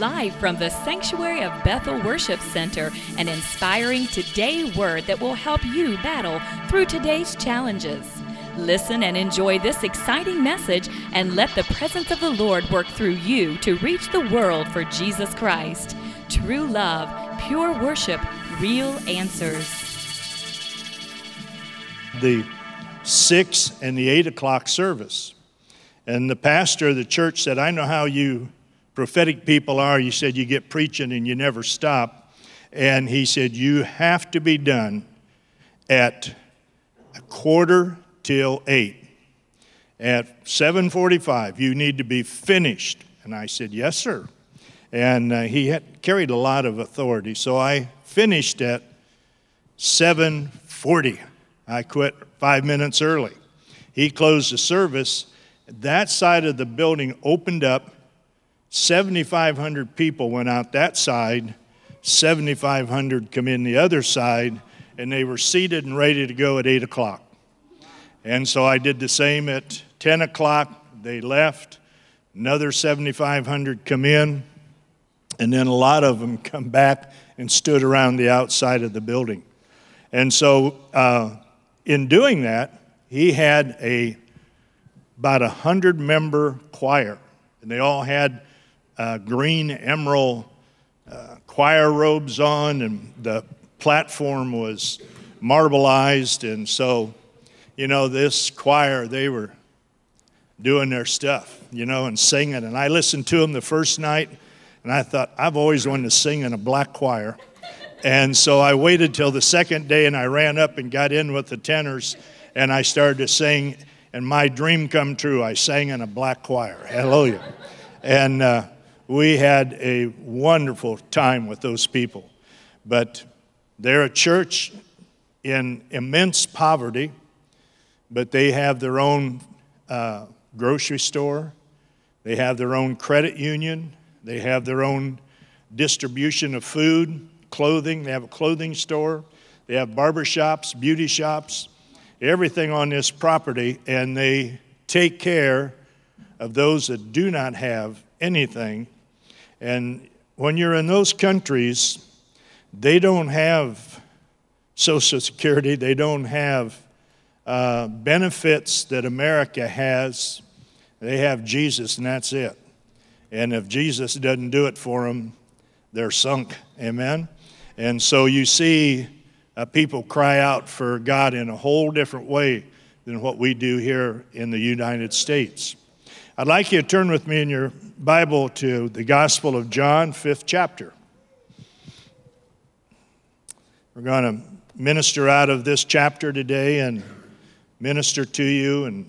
live from the Sanctuary of Bethel Worship Center, an inspiring today word that will help you battle through today's challenges. Listen and enjoy this exciting message and let the presence of the Lord work through you to reach the world for Jesus Christ. True love, pure worship, real answers. The 6 and the 8 o'clock service. And the pastor of the church said, I know how you prophetic people are. You said you get preaching and you never stop. And he said, you have to be done at 7:45. At 7:45, you need to be finished. And I said, yes, sir. And he had carried a lot of authority. So I finished at 7:40. I quit 5 minutes early. He closed the service. That side of the building opened up. 7,500 people went out that side. 7,500 come in the other side. And they were seated and ready to go at 8 o'clock. And so I did the same at 10 o'clock. They left. Another 7,500 come in. And then a lot of them come back and stood around the outside of the building. And so in doing that, he had about 100-member choir. And they all had green emerald choir robes on, and the platform was marbleized. And so, this choir, they were doing their stuff, and singing. And I listened to them the first night, and I thought, I've always wanted to sing in a black choir. And so I waited till the second day, and I ran up and got in with the tenors, and I started to sing, and my dream come true. I sang in a black choir. Hallelujah. And we had a wonderful time with those people. But they're a church in immense poverty, but they have their own grocery store. They have their own credit union. They have their own distribution of food, clothing. They have a clothing store. They have barber shops, beauty shops, everything on this property, and they take care of those that do not have anything. And when you're in those countries, they don't have Social Security. They don't have benefits that America has. They have Jesus, and that's it. And if Jesus doesn't do it for them, they're sunk. Amen? And so you see people cry out for God in a whole different way than what we do here in the United States. I'd like you to turn with me in your Bible to the Gospel of John, 5th chapter. We're going to minister out of this chapter today and minister to you and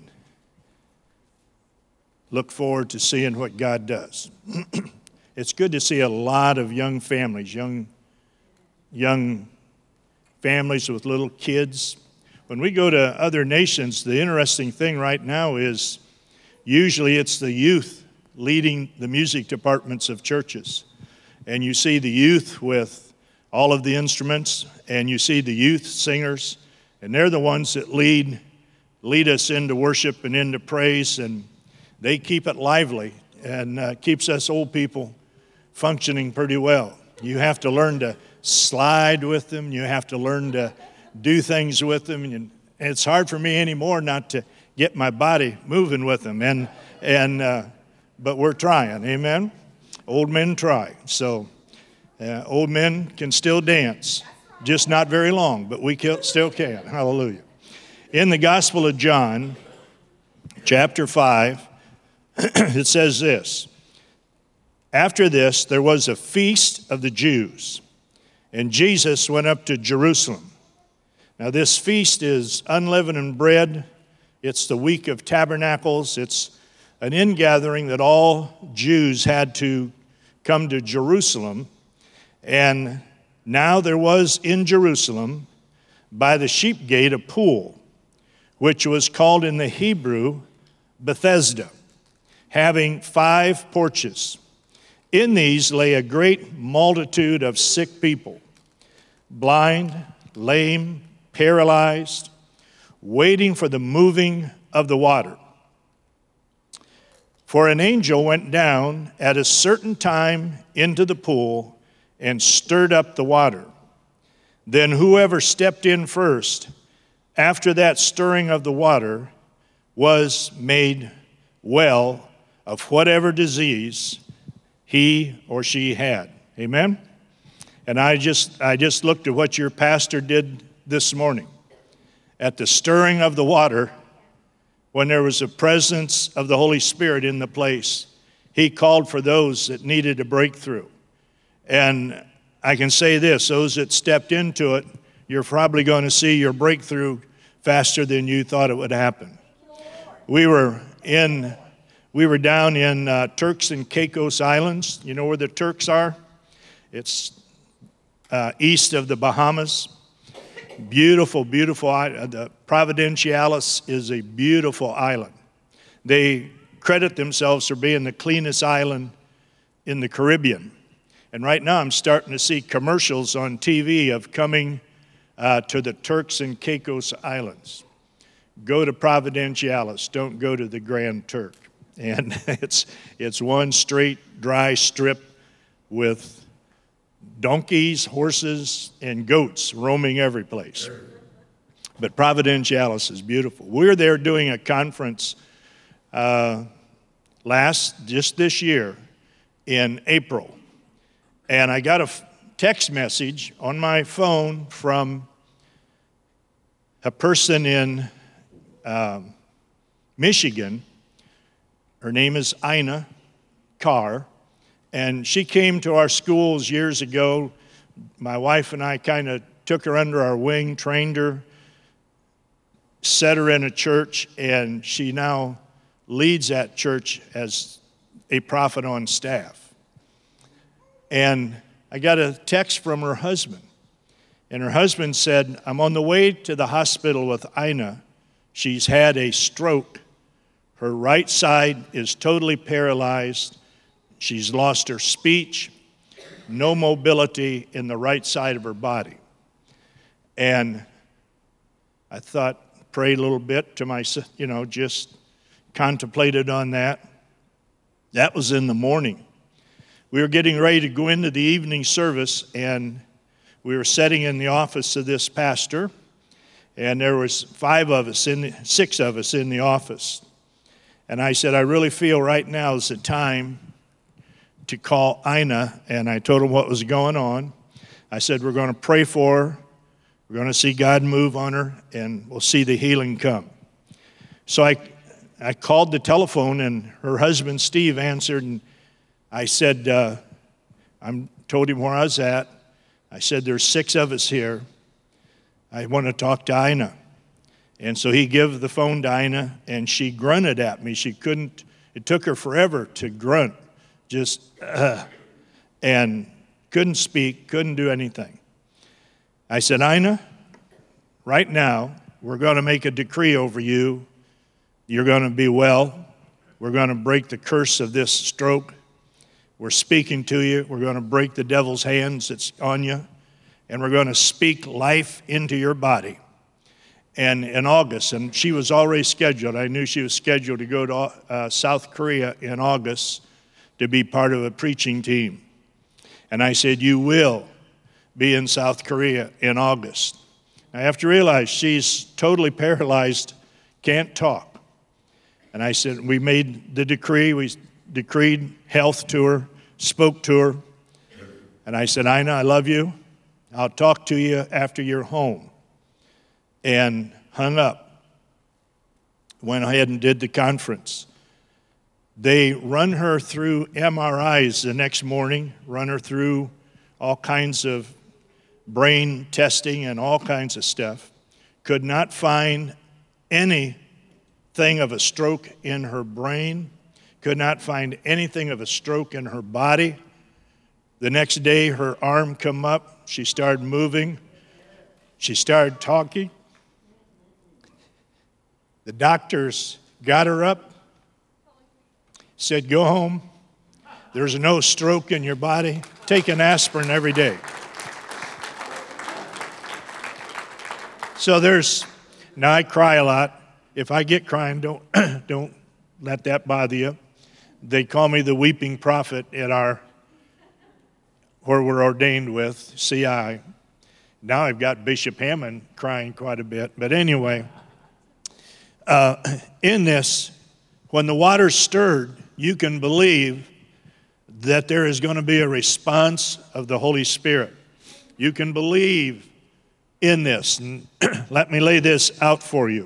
look forward to seeing what God does. It's good to see a lot of young families, young families with little kids. When we go to other nations, the interesting thing right now is usually it's the youth leading the music departments of churches. And you see the youth with all of the instruments, and you see the youth singers, and they're the ones that lead us into worship and into praise, and they keep it lively and keeps us old people functioning pretty well. You have to learn to slide with them. You have to learn to do things with them. And it's hard for me anymore not to get my body moving with them. But we're trying, amen? Old men try. So old men can still dance, just not very long, but we still can. Hallelujah. In the Gospel of John, chapter 5, it says this. After this, there was a feast of the Jews, and Jesus went up to Jerusalem. Now, this feast is unleavened bread. It's the Week of Tabernacles. It's an ingathering that all Jews had to come to Jerusalem. And now there was in Jerusalem by the sheep gate a pool, which was called in the Hebrew Bethesda, having 5 porches. In these lay a great multitude of sick people, blind, lame, paralyzed, waiting for the moving of the water. For an angel went down at a certain time into the pool and stirred up the water. Then whoever stepped in first, after that stirring of the water, was made well of whatever disease he or she had. Amen? And I just looked at what your pastor did this morning. At the stirring of the water, when there was a presence of the Holy Spirit in the place, he called for those that needed a breakthrough. And I can say this, those that stepped into it, you're probably going to see your breakthrough faster than you thought it would happen. We were down in Turks and Caicos Islands. You know where the Turks are? It's east of the Bahamas. Beautiful, beautiful island. The Providenciales is a beautiful island. They credit themselves for being the cleanest island in the Caribbean. And right now I'm starting to see commercials on TV of coming to the Turks and Caicos Islands. Go to Providenciales, don't go to the Grand Turk. And it's one straight dry strip with donkeys, horses, and goats roaming every place. But Providenciales is beautiful. We were there doing a conference just this year in April. And I got a text message on my phone from a person in Michigan. Her name is Ina Carr. And she came to our schools years ago. My wife and I kind of took her under our wing, trained her, set her in a church, and she now leads that church as a prophet on staff. And I got a text from her husband. And her husband said, I'm on the way to the hospital with Ina. She's had a stroke. Her right side is totally paralyzed. She's lost her speech, no mobility in the right side of her body. And I thought, prayed a little bit to myself, just contemplated on that. That was in the morning. We were getting ready to go into the evening service, and we were sitting in the office of this pastor, and there was 6 of us in the office. And I said, I really feel right now is the time to call Ina, and I told him what was going on. I said, we're going to pray for her. We're going to see God move on her, and we'll see the healing come. So I called the telephone, and her husband, Steve, answered, and I said, I told him where I was at. I said, there's 6 of us here. I want to talk to Ina. And so he gave the phone to Ina, and she grunted at me. It took her forever to grunt. And couldn't speak, couldn't do anything. I said, Ina, right now, we're going to make a decree over you. You're going to be well. We're going to break the curse of this stroke. We're speaking to you. We're going to break the devil's hands that's on you. And we're going to speak life into your body. And in August, and she was already scheduled. I knew she was scheduled to go to South Korea in August to be part of a preaching team. And I said, you will be in South Korea in August. I have to realize she's totally paralyzed, can't talk. And I said, we made the decree, we decreed health to her, spoke to her. And I said, Ina, I love you. I'll talk to you after you're home. And hung up. Went ahead and did the conference. They run her through MRIs the next morning, run her through all kinds of brain testing and all kinds of stuff. Could not find anything of a stroke in her brain. Could not find anything of a stroke in her body. The next day, her arm come up. She started moving. She started talking. The doctors got her up, said, go home. There's no stroke in your body. Take an aspirin every day. So now I cry a lot. If I get crying, don't let that bother you. They call me the weeping prophet at where we're ordained with, CI. Now I've got Bishop Hammond crying quite a bit. But anyway, in this, when the water's stirred, you can believe that there is going to be a response of the Holy Spirit. You can believe in this. And let me lay this out for you.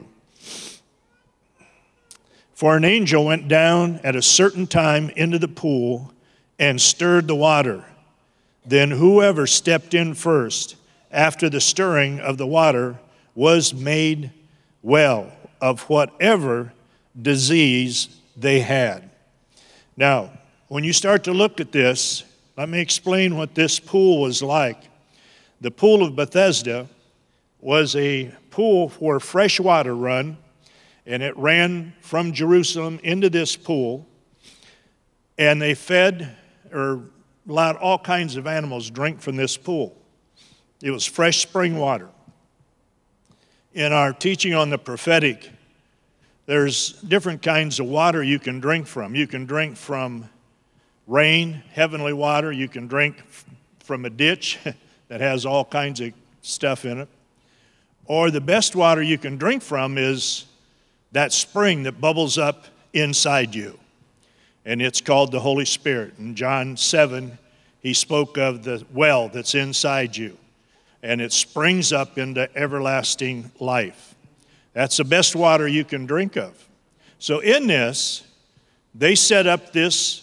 For an angel went down at a certain time into the pool and stirred the water. Then whoever stepped in first after the stirring of the water was made well of whatever disease they had. Now, when you start to look at this, let me explain what this pool was like. The pool of Bethesda was a pool where fresh water run, and it ran from Jerusalem into this pool, and they fed or allowed all kinds of animals drink from this pool. It was fresh spring water. In our teaching on the prophetic, there's different kinds of water you can drink from. You can drink from rain, heavenly water. You can drink from a ditch that has all kinds of stuff in it. Or the best water you can drink from is that spring that bubbles up inside you. And it's called the Holy Spirit. In John 7, he spoke of the well that's inside you. And it springs up into everlasting life. That's the best water you can drink of. So in this, they set up this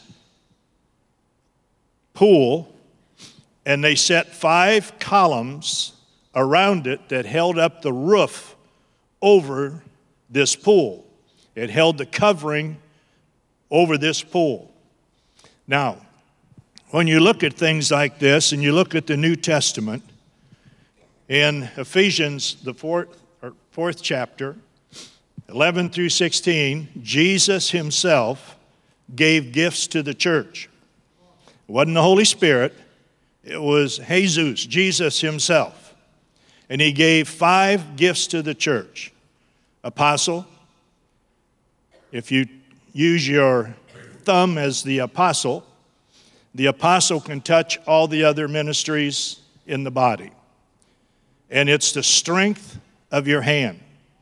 pool, and they set 5 columns around it that held up the roof over this pool. It held the covering over this pool. Now, when you look at things like this, and you look at the New Testament, in Ephesians, the fourth chapter, 11 through 16, Jesus himself gave gifts to the church. It wasn't the Holy Spirit, it was Jesus himself. And he gave 5 gifts to the church. Apostle, if you use your thumb as the apostle can touch all the other ministries in the body. And it's the strength of your hand.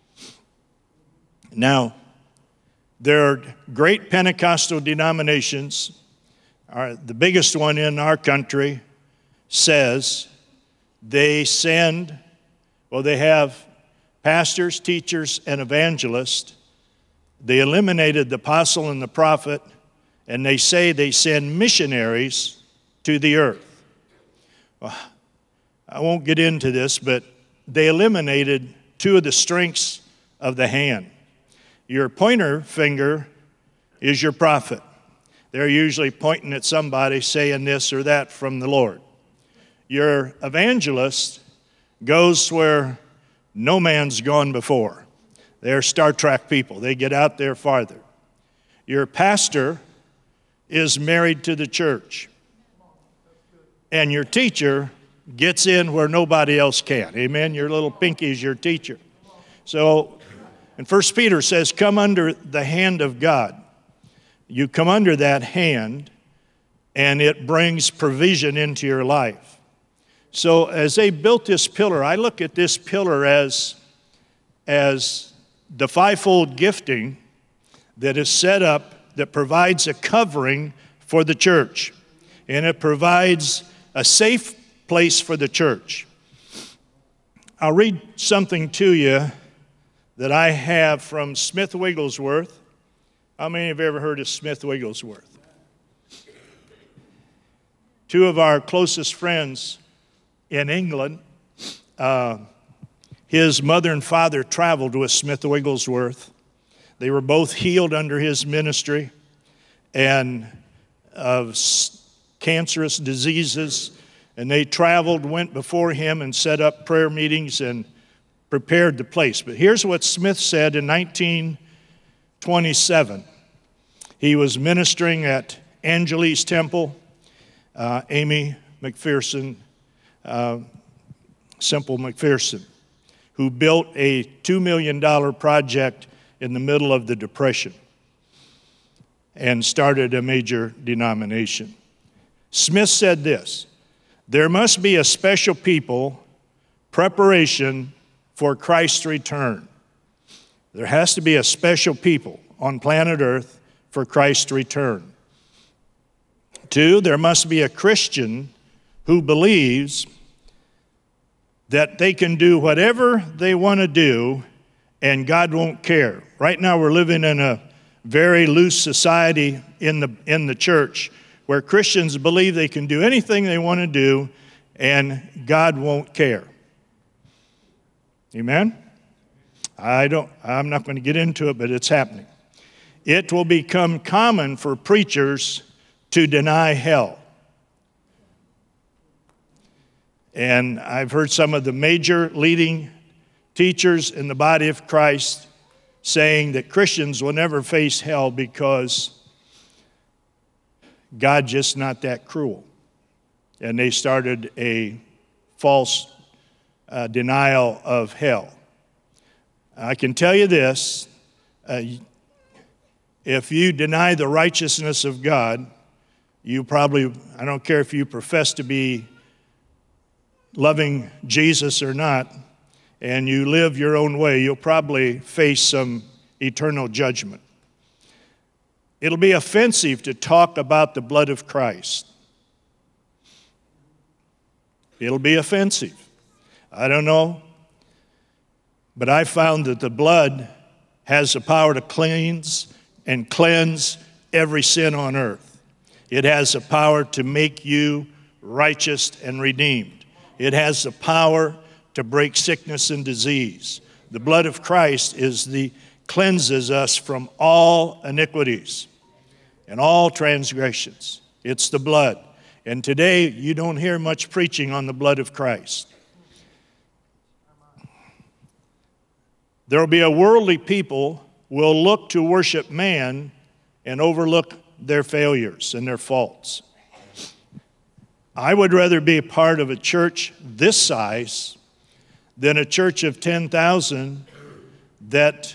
Now, there are great Pentecostal denominations. The biggest one in our country says they have pastors, teachers, and evangelists. They eliminated the apostle and the prophet, and they say they send missionaries to the earth. Well, I won't get into this, but they eliminated 2 of the strengths of the hand. Your pointer finger is your prophet. They're usually pointing at somebody saying this or that from the Lord. Your evangelist goes where no man's gone before. They're Star Trek people. They get out there farther. Your pastor is married to the church. And your teacher gets in where nobody else can. Amen? Your little pinky is your teacher. So, and 1 Peter says, come under the hand of God. You come under that hand, and it brings provision into your life. So as they built this pillar, I look at this pillar as the 5-fold gifting that is set up that provides a covering for the church. And it provides a safe place for the church. I'll read something to you that I have from Smith Wigglesworth. How many have ever heard of Smith Wigglesworth? 2 of our closest friends in England, his mother and father traveled with Smith Wigglesworth. They were both healed under his ministry and of cancerous diseases. And they traveled, went before him and set up prayer meetings and prepared the place. But here's what Smith said in 1927. He was ministering at Angeles Temple, Amy McPherson, Simple McPherson, who built a $2 million project in the middle of the Depression. and started a major denomination. Smith said this: there must be a special people preparation for Christ's return. There has to be a special people on planet Earth for Christ's return. 2, there must be a Christian who believes that they can do whatever they want to do and God won't care. Right now we're living in a very loose society in the church where Christians believe they can do anything they want to do and God won't care. Amen? I'm not going to get into it, but it's happening. It will become common for preachers to deny hell. And I've heard some of the major leading teachers in the body of Christ saying that Christians will never face hell because God's just not that cruel. And they started a false denial of hell. I can tell you this, if you deny the righteousness of God, you probably, I don't care if you profess to be loving Jesus or not, and you live your own way, you'll probably face some eternal judgment. It'll be offensive to talk about the blood of Christ. It'll be offensive. I don't know, but I found that the blood has the power to cleanse and cleanse every sin on earth. It has the power to make you righteous and redeemed. It has the power to break sickness and disease. The blood of Christ cleanses us from all iniquities and all transgressions. It's the blood. And today, you don't hear much preaching on the blood of Christ. There will be a worldly people will look to worship man and overlook their failures and their faults. I would rather be a part of a church this size than a church of 10,000 that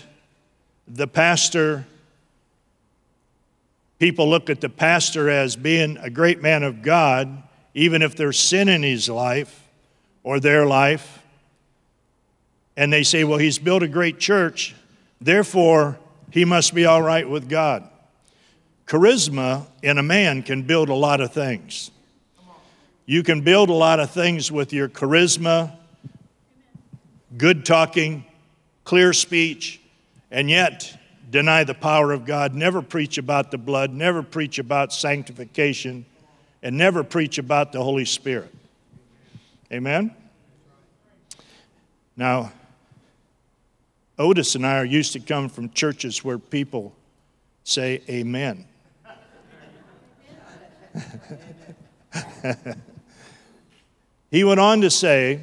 people look at the pastor as being a great man of God, even if there's sin in his life or their life. And they say, well, he's built a great church, therefore he must be all right with God. Charisma in a man can build a lot of things. You can build a lot of things with your charisma, good talking, clear speech, and yet deny the power of God, never preach about the blood, never preach about sanctification, and never preach about the Holy Spirit. Amen? Now, Otis and I are used to come from churches where people say amen. He went on to say,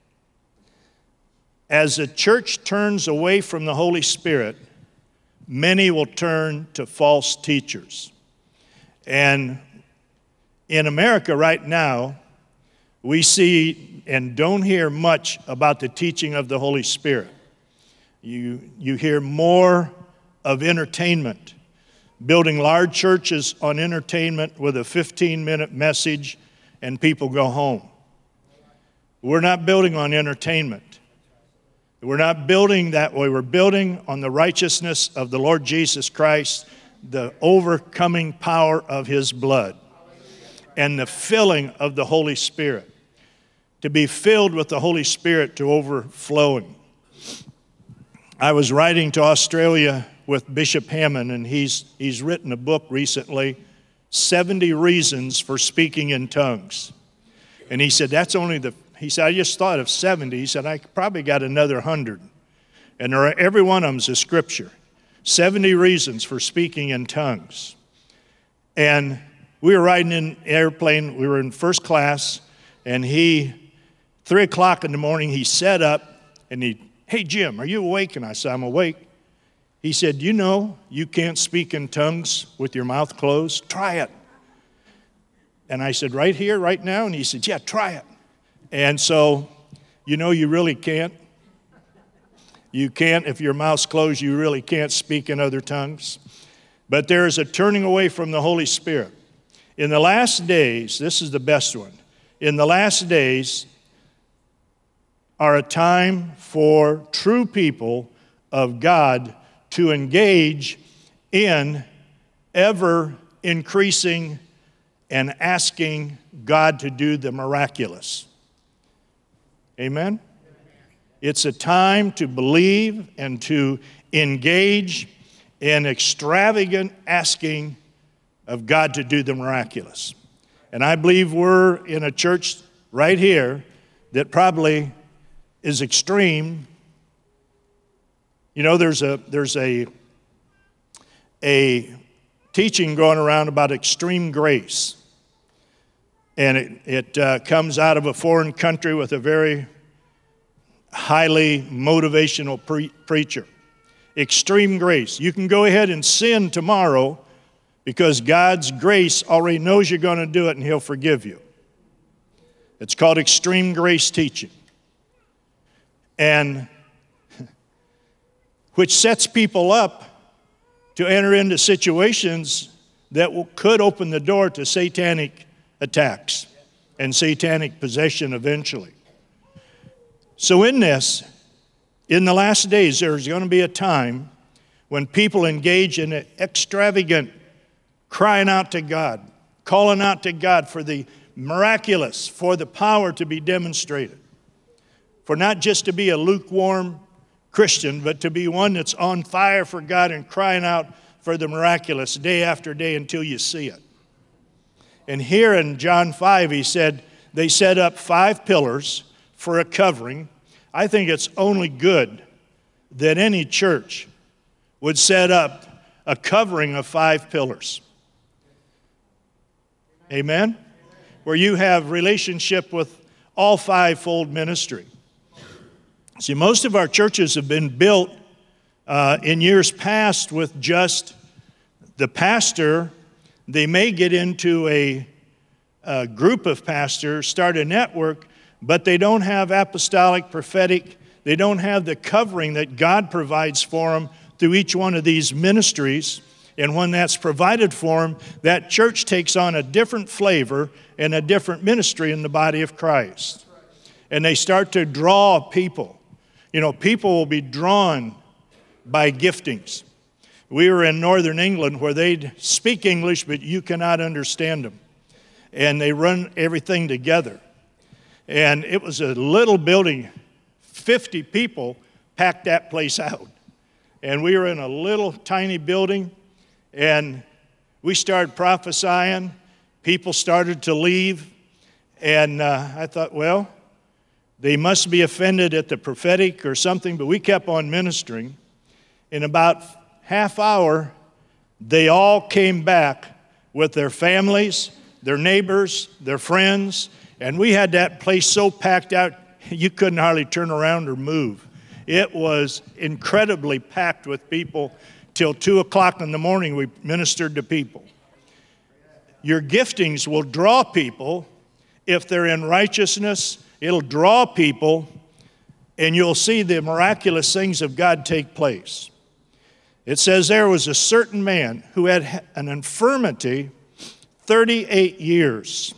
as the church turns away from the Holy Spirit, many will turn to false teachers. And in America right now, we see and don't hear much about the teaching of the Holy Spirit. You hear more of entertainment, building large churches on entertainment with a 15-minute message and people go home. We're not building on entertainment. We're not building that way. We're building on the righteousness of the Lord Jesus Christ, the overcoming power of His blood, and the filling of the Holy Spirit. To be filled with the Holy Spirit to overflowing. I was writing to Australia with Bishop Hammond, and he's written a book recently, 70 Reasons for Speaking in Tongues. And he said, he said, I just thought of 70. He said, I probably got another 100. And every one of them is a scripture. 70 reasons for speaking in tongues. And we were riding in an airplane. We were in first class. And 3 o'clock in the morning, he sat up and hey, Jim, are you awake? And I said, I'm awake. He said, you know, you can't speak in tongues with your mouth closed. Try it. And I said, right here, right now? And he said, yeah, try it. And so, you know, you really can't. You can't, if your mouth's closed, you really can't speak in other tongues. but there is a turning away from the Holy Spirit. In the last days, this is the best one. In the last days are a time for true people of God to engage in ever increasing and asking God to do the miraculous. Amen? It's a time to believe and to engage in extravagant asking of God to do the miraculous. And I believe we're in a church right here that probably is extreme. You know, there's a teaching going around about extreme grace. And it comes out of a foreign country with a very highly motivational preacher. Extreme grace. You can go ahead and sin tomorrow because God's grace already knows you're going to do it and He'll forgive you. It's called extreme grace teaching. And which sets people up to enter into situations that could open the door to satanic attacks and satanic possession eventually. So in this, in the last days, there's going to be a time when people engage in an extravagant crying out to God, calling out to God for the miraculous, for the power to be demonstrated, for not just to be a lukewarm Christian, but to be one that's on fire for God and crying out for the miraculous day after day until you see it. And here in John 5, he said, they set up 5 pillars for a covering. I think it's only good that any church would set up a covering of 5 pillars. Amen? Where you have relationship with all 5-fold ministry. See, most of our churches have been built in years past with just the pastor. They may get into a group of pastors, start a network, but they don't have apostolic, prophetic, they don't have the covering that God provides for them through each one of these ministries. And when that's provided for them, that church takes on a different flavor and a different ministry in the body of Christ. And they start to draw people. You know, people will be drawn by giftings. We were in northern England where they speak English, but you cannot understand them. And they run everything together. And it was a little building, 50 people packed that place out. And we were in a little tiny building, and we started prophesying. People started to leave. And I thought, well, they must be offended at the prophetic or something, but we kept on ministering. In about half hour, they all came back with their families, their neighbors, their friends, and we had that place so packed out, you couldn't hardly turn around or move. It was incredibly packed with people. Till 2 o'clock in the morning, we ministered to people. Your giftings will draw people if they're in righteousness. It'll draw people, and you'll see the miraculous things of God take place. It says there was a certain man who had an infirmity 38 years.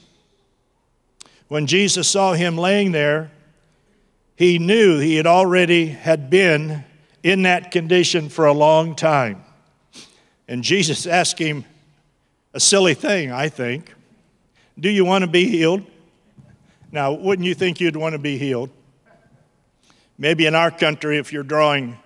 When Jesus saw him laying there, he knew he had already had been in that condition for a long time. And Jesus asked him a silly thing, I think. Do you want to be healed? Now, wouldn't you think you'd want to be healed? Maybe in our country, if you're drawing,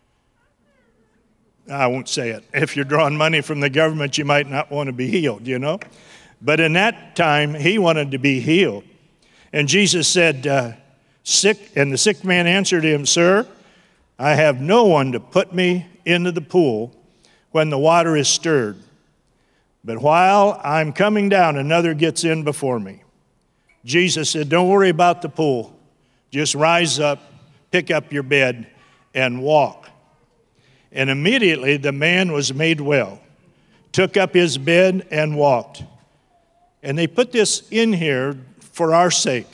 I won't say it, if you're drawing money from the government, you might not want to be healed, you know? But in that time, he wanted to be healed. And Jesus said, sick, and the sick man answered him, Sir, I have no one to put me into the pool when the water is stirred. But while I'm coming down, another gets in before me. Jesus said, don't worry about the pool. Just rise up, pick up your bed, and walk. And immediately the man was made well, took up his bed and walked. And they put this in here for our sake.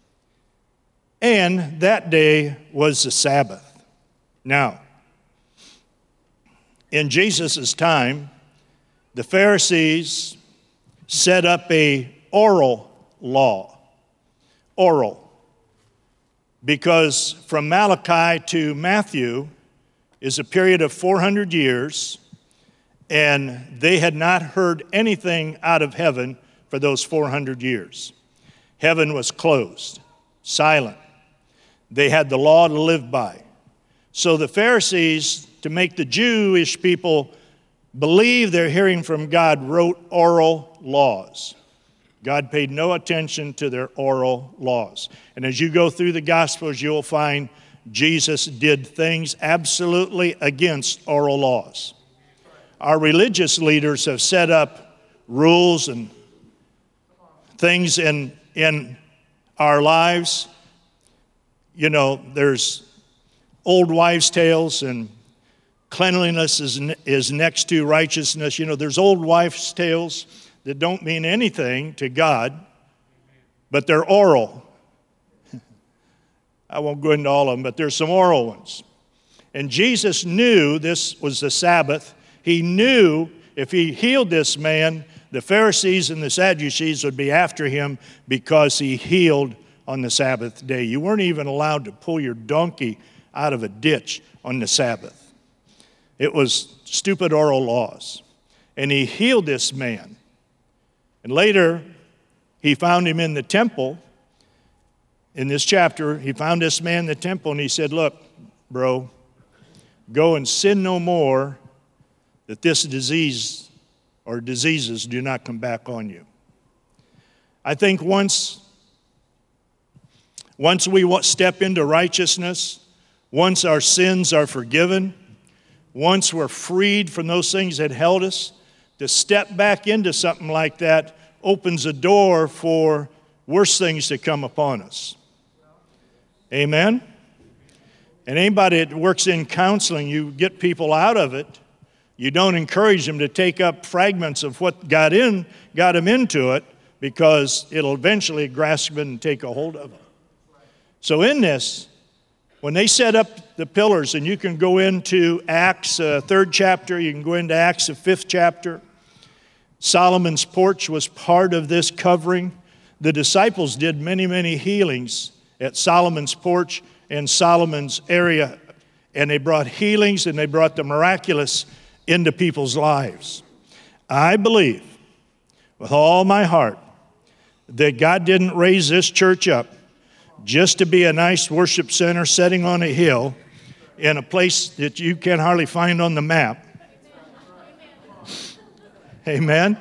And that day was the Sabbath. Now, in Jesus' time, the Pharisees set up a oral law. Oral. Because from Malachi to Matthew is a period of 400 years, and they had not heard anything out of heaven for those 400 years. Heaven was closed, silent. They had the law to live by. So the Pharisees, to make the Jewish people believe they're hearing from God, wrote oral laws. God paid no attention to their oral laws. And as you go through the Gospels, you'll find Jesus did things absolutely against oral laws. Our religious leaders have set up rules and things in our lives. You know, there's old wives' tales, and cleanliness is next to righteousness. You know, there's old wives' tales that don't mean anything to God, but they're oral. I won't go into all of them, but there's some oral ones. And Jesus knew this was the Sabbath. He knew if he healed this man, the Pharisees and the Sadducees would be after him because he healed on the Sabbath day. You weren't even allowed to pull your donkey out of a ditch on the Sabbath. It was stupid oral laws. And he healed this man. And later, he found him in the temple. In this chapter, he found this man in the temple, and he said, look, bro, go and sin no more, that this disease or diseases do not come back on you. I think once we step into righteousness, once our sins are forgiven, once we're freed from those things that held us, to step back into something like that opens a door for worse things to come upon us. Amen? And anybody that works in counseling, you get people out of it. You don't encourage them to take up fragments of what got them into it, because it'll eventually grasp it and take a hold of them. So in this, when they set up the pillars, and you can go into Acts 3rd chapter, you can go into Acts 5th chapter. Solomon's porch was part of this covering. The disciples did many, many healings at Solomon's porch and Solomon's area. And they brought healings and they brought the miraculous into people's lives. I believe with all my heart that God didn't raise this church up just to be a nice worship center sitting on a hill in a place that you can hardly find on the map. Amen?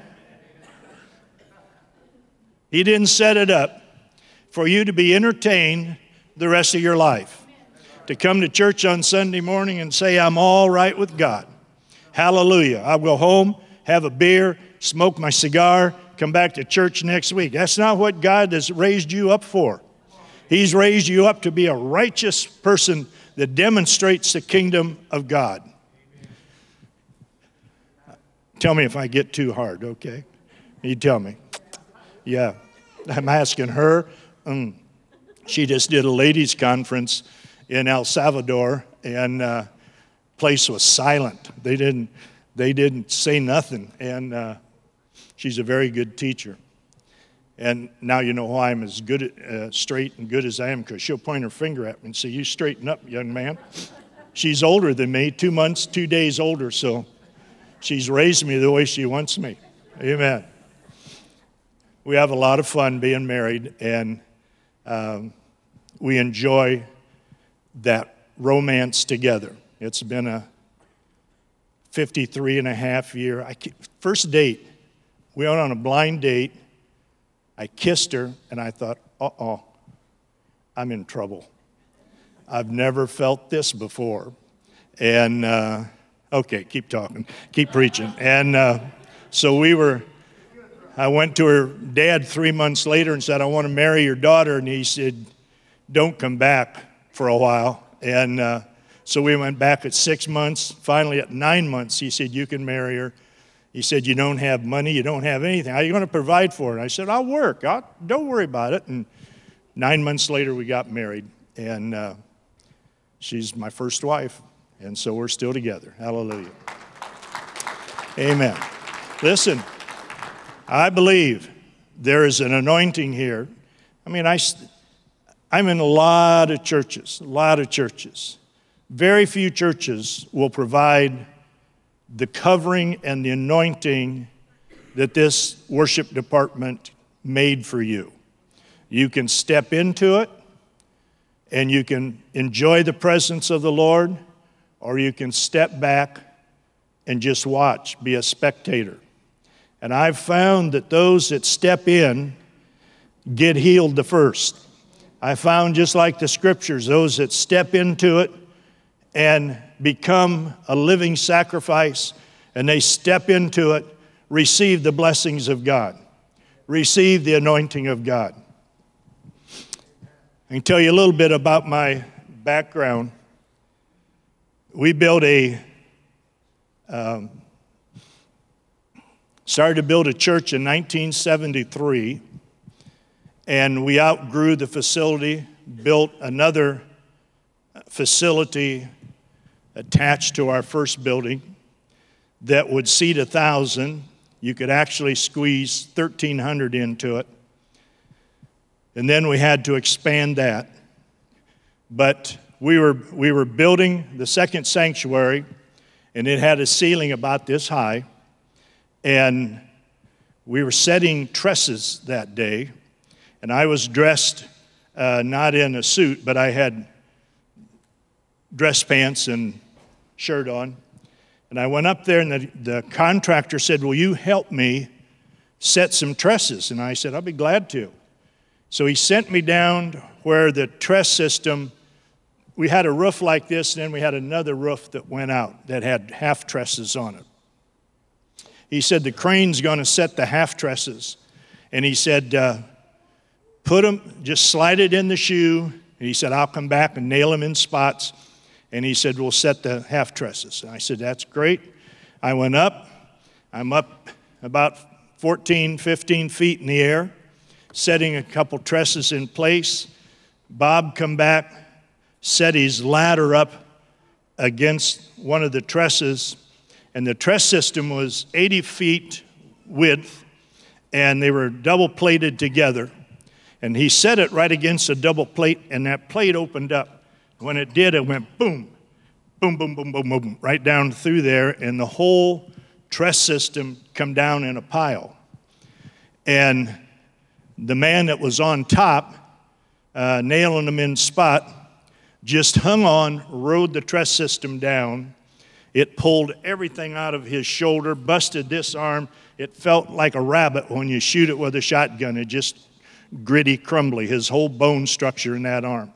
He didn't set it up for you to be entertained the rest of your life. To come to church on Sunday morning and say, I'm all right with God. Hallelujah. I'll go home, have a beer, smoke my cigar, come back to church next week. That's not what God has raised you up for. He's raised you up to be a righteous person that demonstrates the kingdom of God. Tell me if I get too hard, okay? You tell me. Yeah, I'm asking her. She just did a ladies' conference in El Salvador, and place was silent. They didn't say nothing, and she's a very good teacher. And now you know why I'm as good, straight and good as I am, because she'll point her finger at me and say, you straighten up, young man. She's older than me, 2 months, 2 days older, so she's raised me the way she wants me. Amen. We have a lot of fun being married, and we enjoy that romance together. It's been a 53 and a half year. First date, we went on a blind date. I kissed her, and I thought, I'm in trouble. I've never felt this before. And, okay, keep talking, keep preaching. And so I went to her dad 3 months later and said, I want to marry your daughter. And he said, don't come back for a while. And so we went back at 6 months. Finally, at 9 months, he said, you can marry her. He said, you don't have money, you don't have anything. How are you going to provide for her? And I said, I'll work. Don't worry about it. And 9 months later, we got married. And she's my first wife. And so we're still together. Hallelujah. Amen. Listen, I believe there is an anointing here. I mean, I'm in a lot of churches. Very few churches will provide the covering and the anointing that this worship department made for you. You can step into it and you can enjoy the presence of the Lord, or you can step back and just watch, be a spectator. And I've found that those that step in get healed the first. I found, just like the scriptures, those that step into it and become a living sacrifice, and they step into it, receive the blessings of God, receive the anointing of God. I can tell you a little bit about my background. We built started to build a church in 1973, and we outgrew the facility, built another facility attached to our first building that would seat 1,000. You could actually squeeze 1,300 into it. And then we had to expand that. But we were building the second sanctuary, and it had a ceiling about this high. And we were setting trusses that day. And I was dressed, not in a suit, but I had dress pants and shirt on. And I went up there, and the contractor said, "Will you help me set some trusses?" And I said, "I'll be glad to." So he sent me down where the truss system, we had a roof like this, and then we had another roof that went out that had half trusses on it. He said, "The crane's going to set the half trusses." And he said, "Put them, just slide it in the shoe." And he said, "I'll come back and nail them in spots." And he said, "We'll set the half trusses." And I said, "That's great." I went up. I'm up about 14, 15 feet in the air, setting a couple trusses in place. Bob come back, set his ladder up against one of the trusses, and the truss system was 80 feet width, and they were double plated together. And he set it right against a double plate, and that plate opened up. When it did, it went boom, boom, boom, boom, boom, boom, right down through there, and the whole truss system come down in a pile. And the man that was on top, nailing them in spot, just hung on, rode the truss system down. It pulled everything out of his shoulder, busted this arm. It felt like a rabbit when you shoot it with a shotgun. It just gritty, crumbly, his whole bone structure in that arm.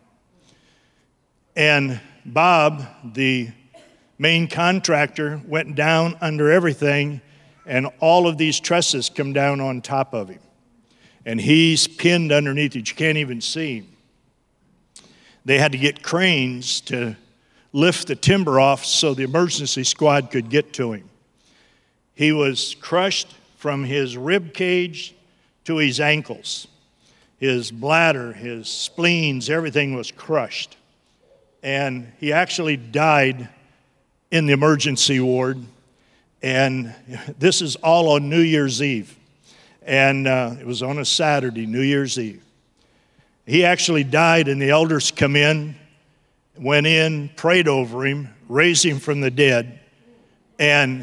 And Bob, the main contractor, went down under everything, and all of these trusses come down on top of him. And he's pinned underneath it. You can't even see him. They had to get cranes to lift the timber off so the emergency squad could get to him. He was crushed from his rib cage to his ankles. His bladder, his spleens, everything was crushed. And he actually died in the emergency ward. And this is all on New Year's Eve. And it was on a Saturday, New Year's Eve. He actually died, and the elders come in, went in, prayed over him, raised him from the dead, and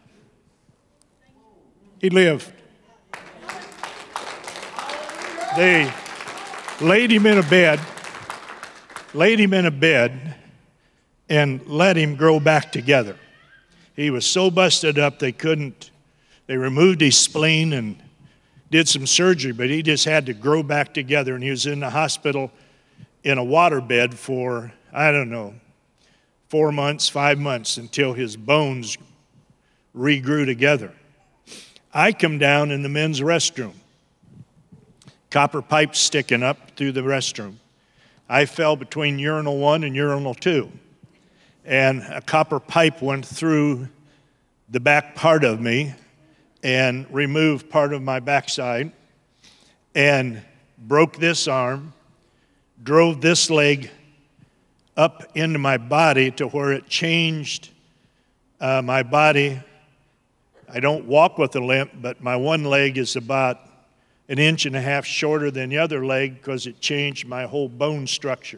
he lived. They laid him in a bed, and let him grow back together. He was so busted up they removed his spleen and did some surgery, but he just had to grow back together, and he was in the hospital in a waterbed for, 4 months, 5 months, until his bones regrew together. I come down in the men's restroom, copper pipe sticking up through the restroom. I fell between urinal 1 and urinal 2, and a copper pipe went through the back part of me and removed part of my backside and broke this arm, drove this leg up into my body to where it changed my body. I don't walk with a limp, but my one leg is about 1.5 inches shorter than the other leg because it changed my whole bone structure.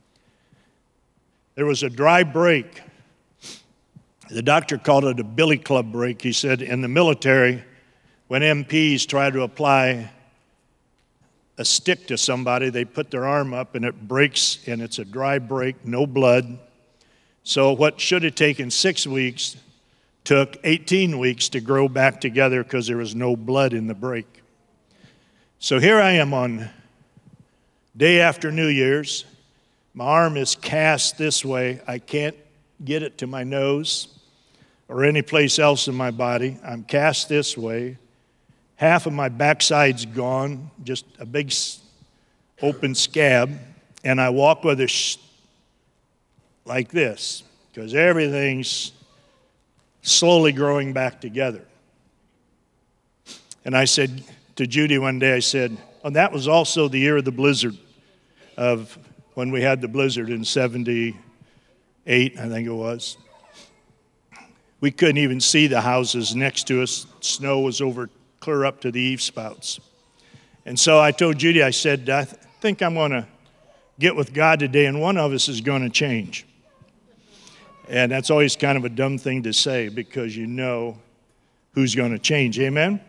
There was a dry break. The doctor called it a billy club break. He said in the military, when MPs try to apply a stick to somebody, they put their arm up and it breaks, and it's a dry break, no blood. So what should have taken 6 weeks took 18 weeks to grow back together because there was no blood in the break. So here I am on day after New Year's. My arm is cast this way. I can't get it to my nose or any place else in my body. I'm cast this way. Half of my backside's gone, just a big open scab, and I walk with it like this because everything's slowly growing back together. And I said to Judy one day, I said, oh, that was also the year of the blizzard, of when we had the blizzard in 78, I think it was. We couldn't even see the houses next to us. Snow was over clear up to the eave spouts. And so I told Judy, I said, I think I'm going to get with God today, and one of us is going to change. And that's always kind of a dumb thing to say because you know who's going to change. Amen?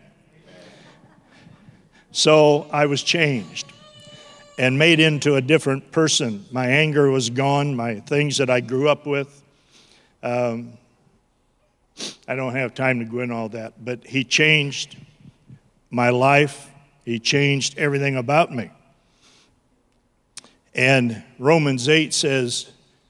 So I was changed and made into a different person. My anger was gone, my things that I grew up with. I don't have time to go into all that, but he changed my life. He changed everything about me. And Romans 8 says,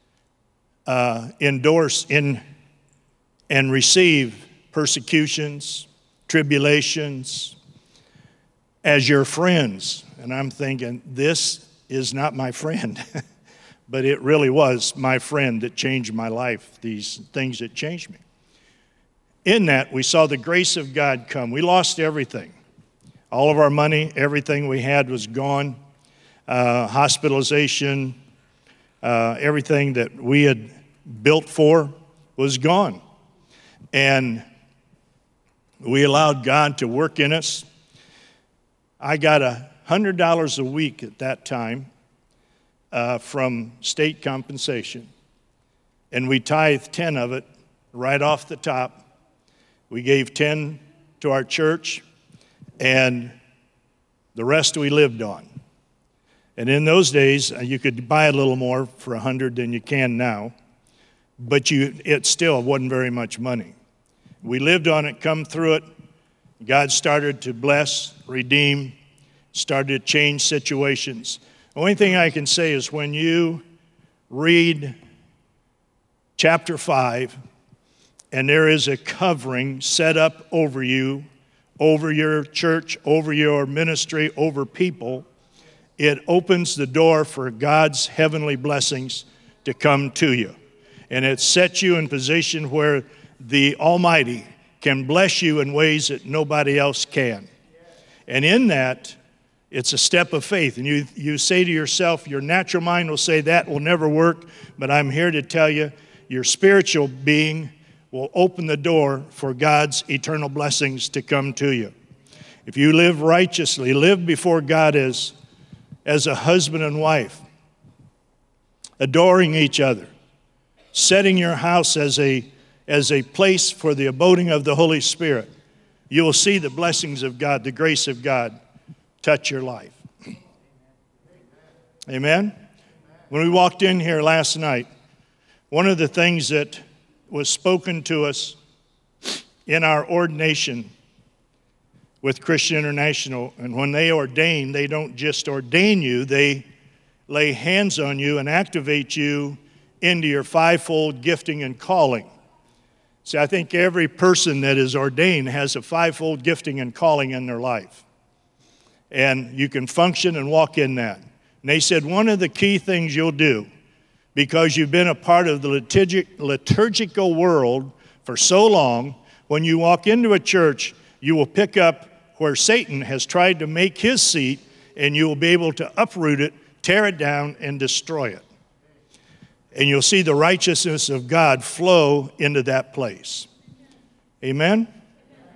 endorse in and receive persecutions, tribulations as your friends. And I'm thinking, this is not my friend. But it really was my friend that changed my life, these things that changed me. In that, we saw the grace of God come. We lost everything. All of our money, everything we had was gone. Hospitalization, everything that we had built for was gone. And we allowed God to work in us. I got $100 a week at that time from state compensation. And we tithed 10 of it right off the top. We gave 10 to our church, and the rest we lived on. And in those days, you could buy a little more for $100 than you can now, but it still wasn't very much money. We lived on it, come through it. God started to bless, redeem, started to change situations. The only thing I can say is when you read chapter 5, and there is a covering set up over you, over your church, over your ministry, over people, it opens the door for God's heavenly blessings to come to you. And it sets you in position where the Almighty can bless you in ways that nobody else can. And in that, it's a step of faith. And you say to yourself, your natural mind will say that will never work, but I'm here to tell you, your spiritual being will open the door for God's eternal blessings to come to you. If you live righteously, live before God as a husband and wife, adoring each other, setting your house as a place for the abiding of the Holy Spirit, you will see the blessings of God, the grace of God touch your life. Amen? When we walked in here last night, one of the things that was spoken to us in our ordination with Christian International, and when they ordain, they don't just ordain you, they lay hands on you and activate you into your fivefold gifting and calling. See, I think every person that is ordained has a fivefold gifting and calling in their life. And you can function and walk in that. And they said one of the key things you'll do, because you've been a part of the liturgical world for so long, when you walk into a church, you will pick up where Satan has tried to make his seat, and you will be able to uproot it, tear it down, and destroy it. And you'll see the righteousness of God flow into that place. Amen?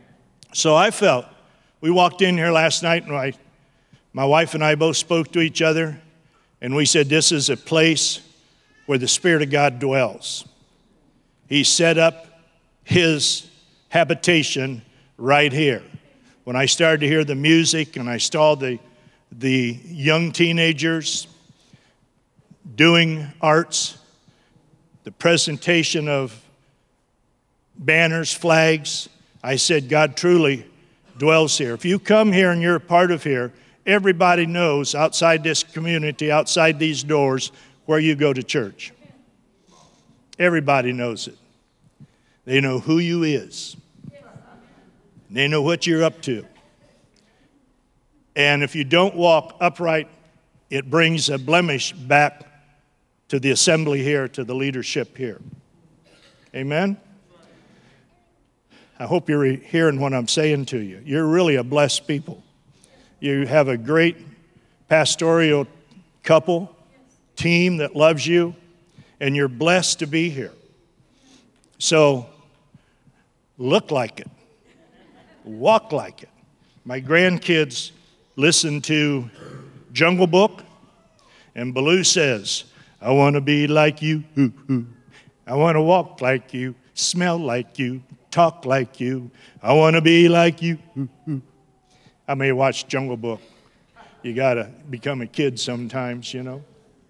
So I felt, we walked in here last night, and my wife and I both spoke to each other, and we said this is a place where the Spirit of God dwells. He set up his habitation right here. When I started to hear the music and I saw the young teenagers doing arts, the presentation of banners, flags, I said, God truly dwells here. If you come here and you're a part of here, everybody knows outside this community, outside these doors, where you go to church. Everybody knows it. They know who you is. They know what you're up to. And if you don't walk upright, it brings a blemish back to the assembly here, to the leadership here. Amen? I hope you're hearing what I'm saying to you. You're really a blessed people. You have a great pastoral couple, team that loves you, and you're blessed to be here. So, look like it. Walk like it. My grandkids listen to Jungle Book, and Baloo says, I want to be like you. I want to walk like you, smell like you, talk like you. I want to be like you. I may watch Jungle Book. You got to become a kid sometimes, you know.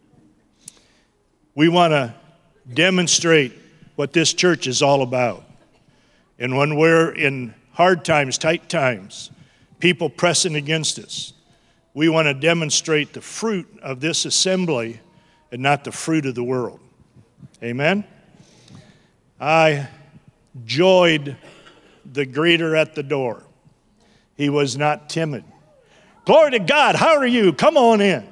We want to demonstrate what this church is all about. And when we're in hard times, tight times, people pressing against us, we want to demonstrate the fruit of this assembly and not the fruit of the world. Amen? I joyed the greeter at the door. He was not timid. Glory to God, how are you? Come on in.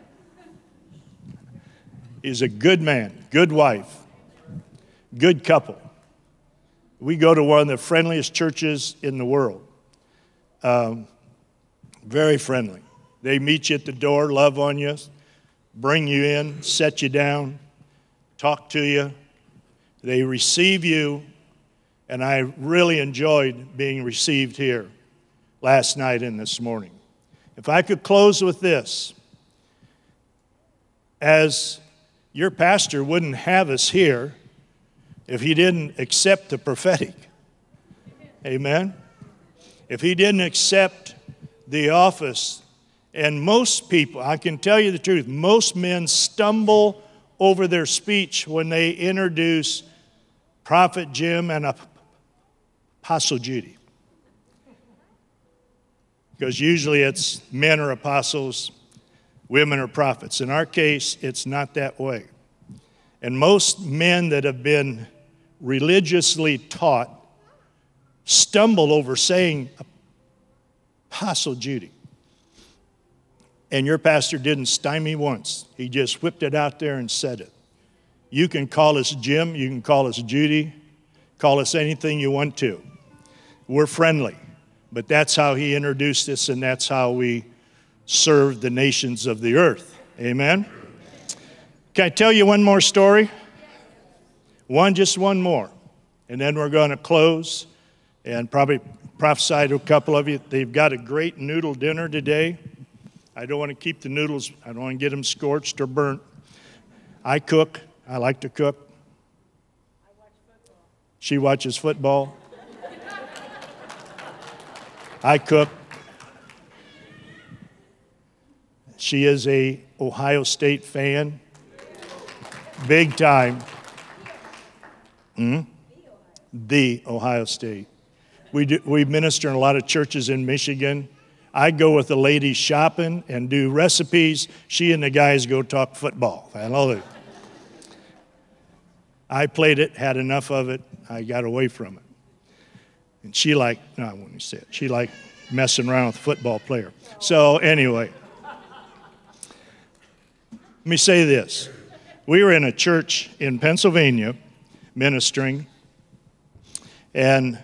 He's a good man, good wife, good couple. We go to one of the friendliest churches in the world. Very friendly. They meet you at the door, love on you, bring you in, set you down, talk to you. They receive you, and I really enjoyed being received here last night and this morning. If I could close with this, as your pastor wouldn't have us here if he didn't accept the prophetic. Amen? If he didn't accept the office, and most people, I can tell you the truth, most men stumble over their speech when they introduce Prophet Jim and Apostle Judy. Because usually it's men are apostles, women are prophets. In our case, it's not that way. And most men that have been religiously taught stumble over saying Apostle Judy. And your pastor didn't stymie once. He just whipped it out there and said it. You can call us Jim, you can call us Judy, call us anything you want to. We're friendly. But that's how he introduced us, and that's how we serve the nations of the earth. Amen? Can I tell you one more story? Just one more. And then we're going to close and probably prophesy to a couple of you. They've got a great noodle dinner today. I don't want to keep the noodles, I don't want to get them scorched or burnt. I cook. I like to cook. I watch football. She watches football. I cook. She is a Ohio State fan. Big time. The Ohio State. We minister in a lot of churches in Michigan. I go with the ladies shopping and do recipes. She and the guys go talk football. Hallelujah. I played it, had enough of it. I got away from it. And she I wouldn't say it. She liked messing around with a football player. So anyway, let me say this. We were in a church in Pennsylvania ministering and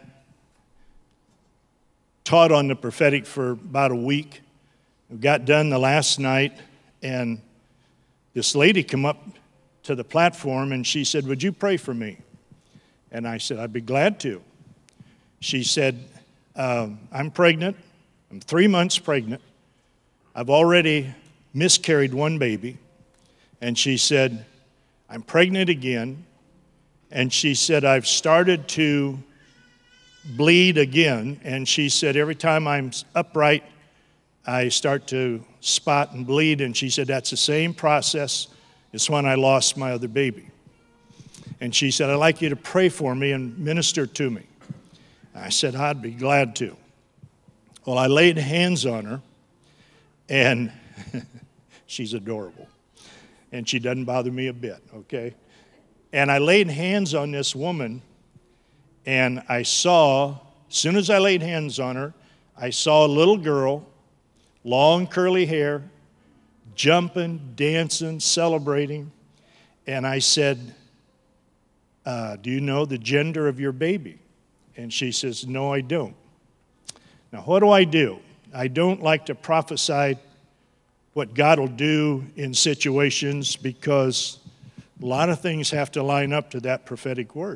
taught on the prophetic for about a week. We got done the last night, and this lady come up to the platform and she said, "Would you pray for me?" And I said, "I'd be glad to." She said, I'm pregnant. I'm 3 months pregnant. I've already miscarried one baby. And she said, I'm pregnant again. And she said, I've started to bleed again. And she said, every time I'm upright, I start to spot and bleed. And she said, that's the same process as when I lost my other baby. And she said, I'd like you to pray for me and minister to me. I said, I'd be glad to. Well, I laid hands on her, and she's adorable. And she doesn't bother me a bit, okay? And I laid hands on this woman, and I saw, as soon as I laid hands on her, I saw a little girl, long curly hair, jumping, dancing, celebrating. And I said, do you know the gender of your baby? And she says, no, I don't. Now, what do? I don't like to prophesy what God will do in situations because a lot of things have to line up to that prophetic word.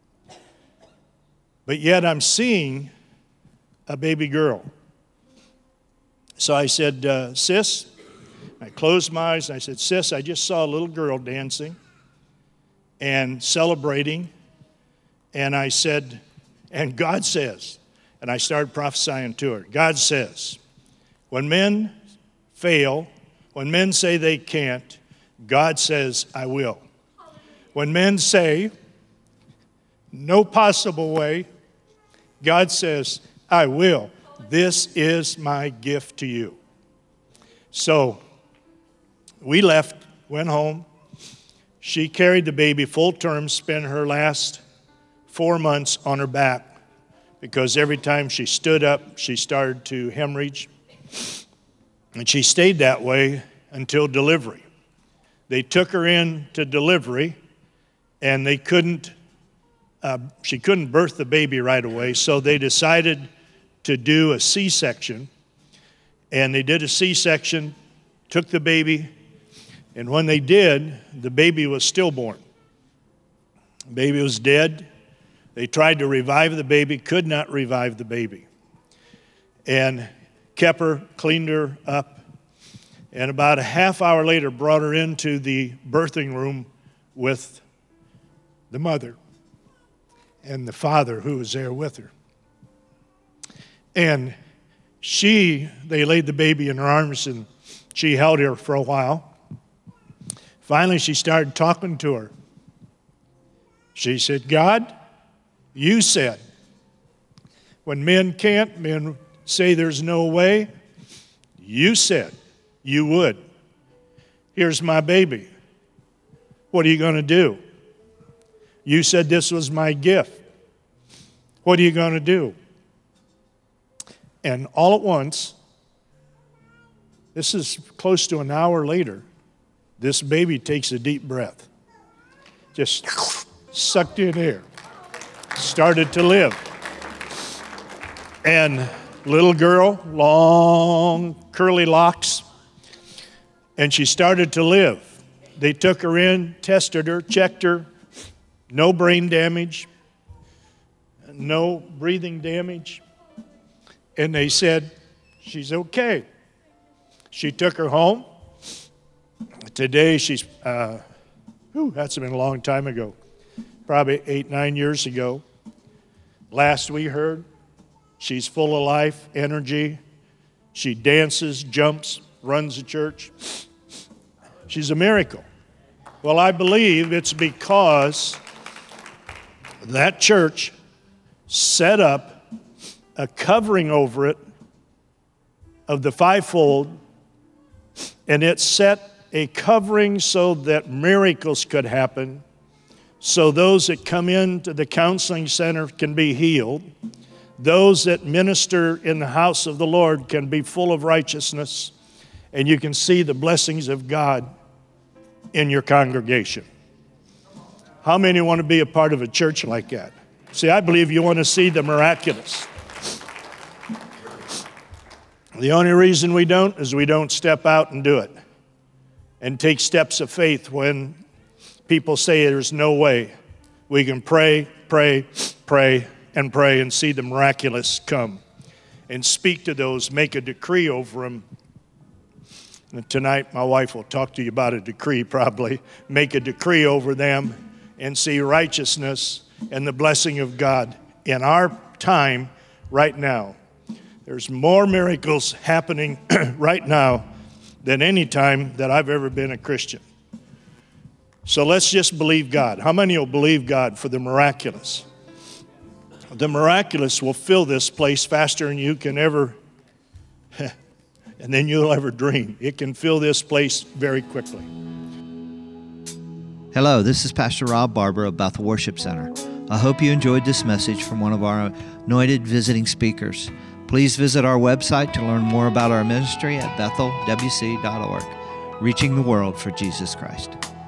But yet I'm seeing a baby girl. So I said, sis, I closed my eyes and I said, sis, I just saw a little girl dancing and celebrating. And I said, and God says, and I started prophesying to her, God says, when men fail, when men say they can't, God says, I will. When men say, no possible way, God says, I will. This is my gift to you. So we left, went home. She carried the baby full term, spent her last 4 months on her back because every time she stood up, she started to hemorrhage. And she stayed that way until delivery. They took her in to delivery, and she couldn't birth the baby right away, so they decided to do a C-section. And they did a C-section, took the baby, and when they did, the baby was stillborn. The baby was dead. They tried to revive the baby, could not revive the baby. And kept her, cleaned her up, and about a half hour later brought her into the birthing room with the mother and the father who was there with her. And they laid the baby in her arms and she held her for a while. Finally, she started talking to her. She said, God, you said, when men can't, men say there's no way, you said you would. Here's my baby. What are you going to do? You said this was my gift. What are you going to do? And all at once, this is close to an hour later, this baby takes a deep breath. Just sucked in air. Started to live. And little girl, long curly locks, and she started to live. They took her in, tested her, checked her, no brain damage, no breathing damage, and they said, she's okay. She took her home. Today she's, that's been a long time ago, probably 8-9 years ago. Last we heard, she's full of life, energy. She dances, jumps, runs the church. She's a miracle. Well, I believe it's because that church set up a covering over it of the fivefold, and it set a covering so that miracles could happen, so those that come into the counseling center can be healed. Those that minister in the house of the Lord can be full of righteousness, and you can see the blessings of God in your congregation. How many want to be a part of a church like that? See, I believe you want to see the miraculous. The only reason we don't is we don't step out and do it and take steps of faith when people say there's no way. We can pray, pray, pray, and pray and see the miraculous come. And speak to those, make a decree over them. And tonight, my wife will talk to you about a decree probably. Make a decree over them and see righteousness and the blessing of God in our time right now. There's more miracles happening right now than any time that I've ever been a Christian. So let's just believe God. How many will believe God for the miraculous? The miraculous will fill this place faster than you can ever, and then you'll ever dream. It can fill this place very quickly. Hello, this is Pastor Rob Barber of Bethel Worship Center. I hope you enjoyed this message from one of our anointed visiting speakers. Please visit our website to learn more about our ministry at bethelwc.org, reaching the world for Jesus Christ.